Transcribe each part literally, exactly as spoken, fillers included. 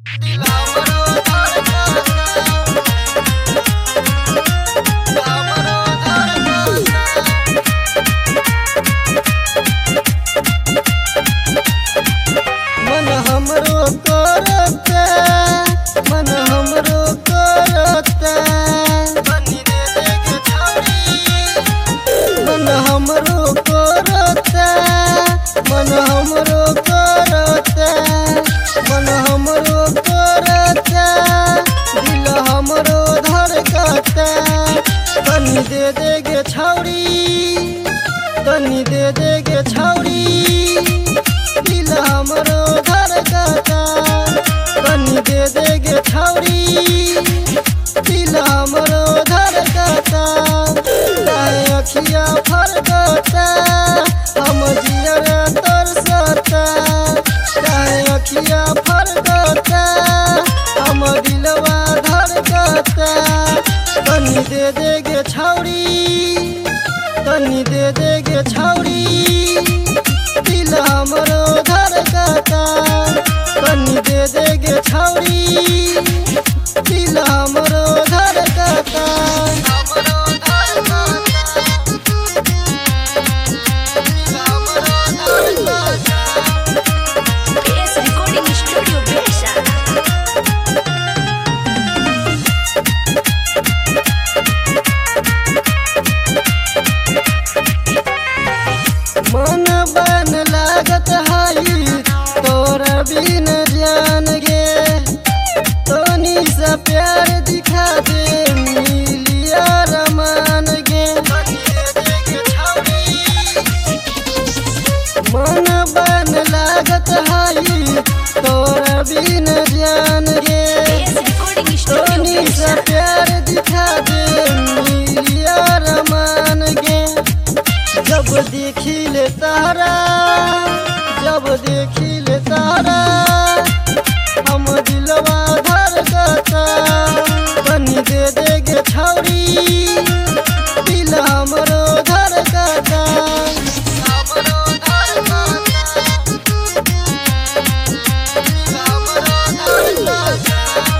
मन हमरो करता मन हमरो करता मन हमरो करता मन हमरो करता मन हमरो करता दिल हमरो धड़कता तनी दे दे गे छौड़ी तनी दे दे गे छौड़ी दिल हमरो धड़कता तनी दे दे गे छौड़ी दिल हमरो धड़कता काहे अखिया फरकता हम जियरा तरसता काहे अखिया फरकता हम दिलवा धड़कता तनी दे दे गे छौड़ी तनी दे दे गे छौड़ी दिल हमरो धड़कता तनी दे दे गे छौड़ी दिल हमरो धड़कता हमरो धड़कता दिल हमरो धड़कता P S Recording Studio Brescia. मन बन लागत हई तोरा बिन जान गे तनी सा प्यार दिखा दे मिलिया रमान गे मन बन लागत हई तोरा बिन जान गे P S Recording Studio तनी सा Brescia. प्यार दिखा दे मिलिया रमान गे जब देखिले तारा जब देखिले तारा हम दिलवा धड़कता तनी दे दे गे छौड़ी दिल हमरो धड़कता हमरो धड़कता दिल हमरो धड़कता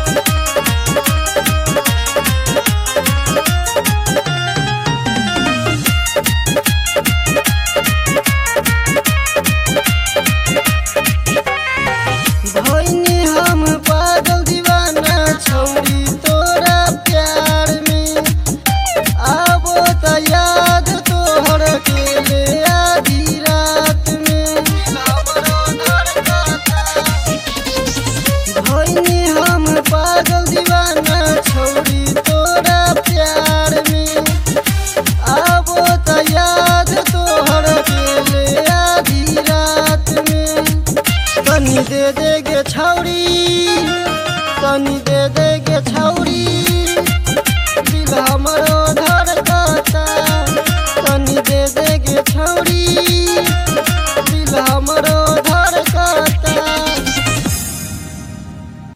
भइनी हम पागल दीवाना छौरी तोरा प्यार में आबो त याद तोहर के ले आधी रात में भइनी हम पागल दीवाना छौरी तोरा प्यार में आबो त याद तोहर के ले आधी रात में तनी दे दे गे छौड़ी तनी दे दे गे छौड़ी